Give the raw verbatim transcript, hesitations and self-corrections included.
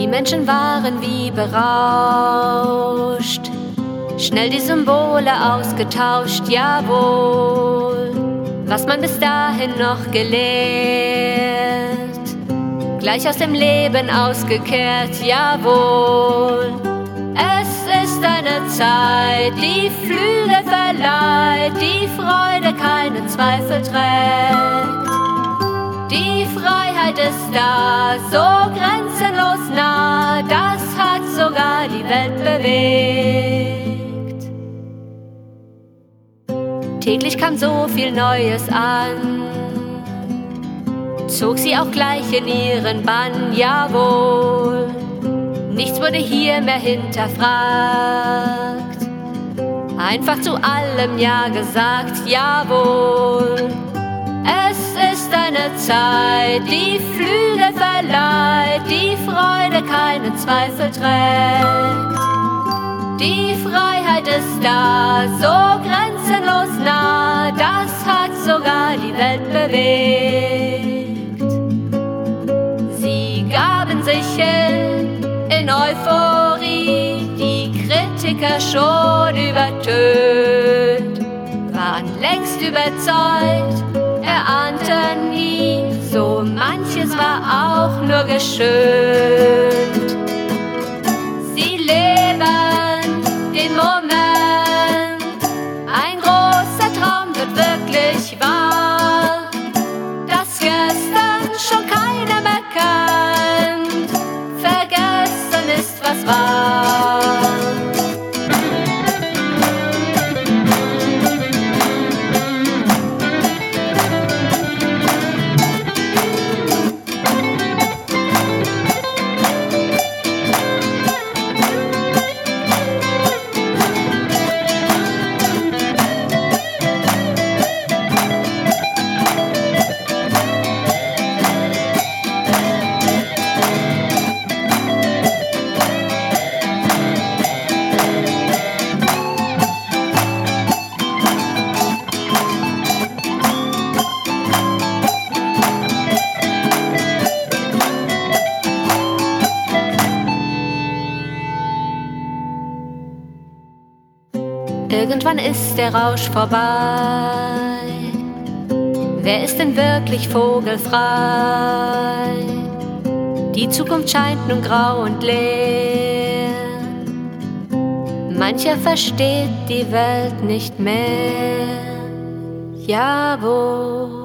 Die Menschen waren wie berauscht, schnell die Symbole ausgetauscht, jawohl. Was man bis dahin noch gelehrt, gleich aus dem Leben ausgekehrt, jawohl. Es ist eine Zeit, die Flügel verleiht, die Freude keinen Zweifel trägt. Die Freiheit ist da, so grenzenlos nah, das hat sogar die Welt bewegt. Täglich kam so viel Neues an, zog sie auch gleich in ihren Bann, jawohl. Nichts wurde hier mehr hinterfragt, einfach zu allem Ja gesagt, jawohl. Es ist eine Zeit, die Flügel verleiht, die Freude keinen Zweifel trägt. Die Freiheit ist da, so grenzenlos nah, das hat sogar die Welt bewegt. Sie gaben sich hin in Euphorie, die Kritiker schon übertönt, waren längst überzeugt, erahnten nie, so manches war auch nur geschönt. Sie leben den Moment, ein großer Traum wird wirklich wahr, das gestern schon keiner mehr kennt, vergessen ist, was war. Irgendwann ist der Rausch vorbei. Wer ist denn wirklich vogelfrei? Die Zukunft scheint nun grau und leer. Mancher versteht die Welt nicht mehr. Jawohl.